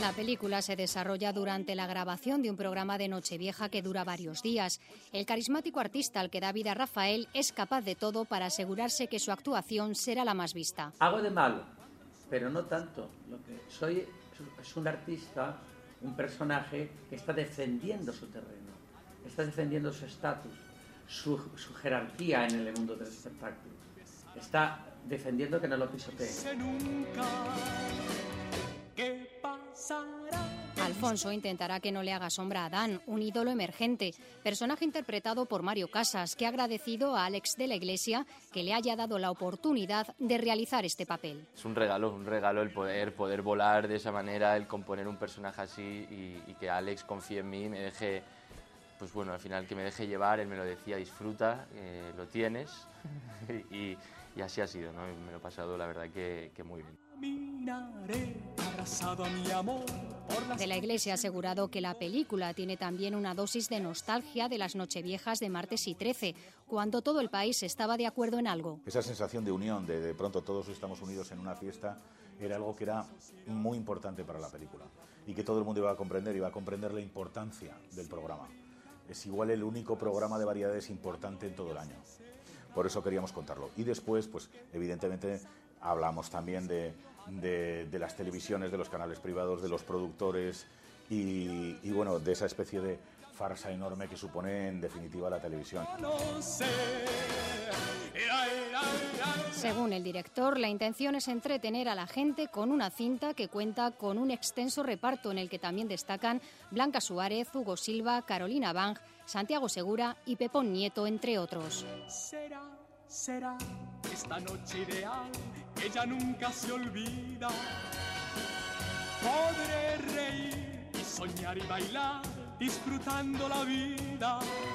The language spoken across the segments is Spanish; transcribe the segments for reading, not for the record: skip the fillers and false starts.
La película se desarrolla durante la grabación de un programa de Nochevieja que dura varios días. El carismático artista al que da vida Rafael es capaz de todo para asegurarse que su actuación será la más vista. Hago de malo, pero no tanto. Lo que soy es un artista, un personaje que está defendiendo su terreno, está defendiendo su estatus, su jerarquía en el mundo del espectáculo. Está defendiendo que no lo pisotee. Alfonso intentará que no le haga sombra a Dan, un ídolo emergente, personaje interpretado por Mario Casas, que ha agradecido a Àlex de la Iglesia que le haya dado la oportunidad de realizar este papel. Es un regalo el poder volar de esa manera, el componer un personaje así y que Àlex confíe en mí, me deje, pues bueno, al final que me deje llevar, él me lo decía, disfruta, lo tienes y así ha sido, ¿no? Me lo he pasado la verdad que muy bien. De la Iglesia ha asegurado que la película tiene también una dosis de nostalgia de las Nocheviejas de martes y 13, cuando todo el país estaba de acuerdo en algo. Esa sensación de unión, de pronto todos estamos unidos en una fiesta, era algo que era muy importante para la película y que todo el mundo iba a comprender la importancia del programa. Es igual el único programa de variedades importante en todo el año. Por eso queríamos contarlo. Y después, pues evidentemente, hablamos también de las televisiones, de los canales privados, de los productores y bueno, de esa especie de farsa enorme que supone en definitiva la televisión. Según el director, la intención es entretener a la gente con una cinta que cuenta con un extenso reparto en el que también destacan Blanca Suárez, Hugo Silva, Carolina Bang, Santiago Segura y Pepón Nieto, entre otros. Será esta noche ideal, ella nunca se olvida. Podré reír y soñar y bailar, disfrutando la vida.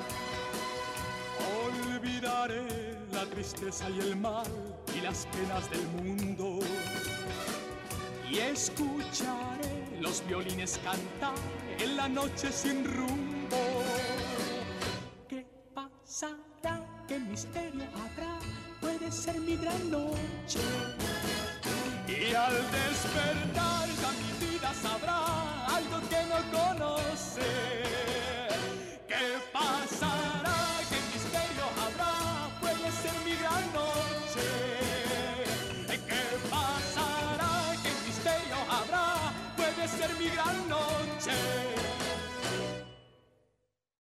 Olvidaré la tristeza y el mal y las penas del mundo. Y escucharé los violines cantar en la noche sin rumbo. ¿Qué pasará? ¿Qué misterio habrá? Puede ser mi gran noche. Y al despertar ya mi vida sabrá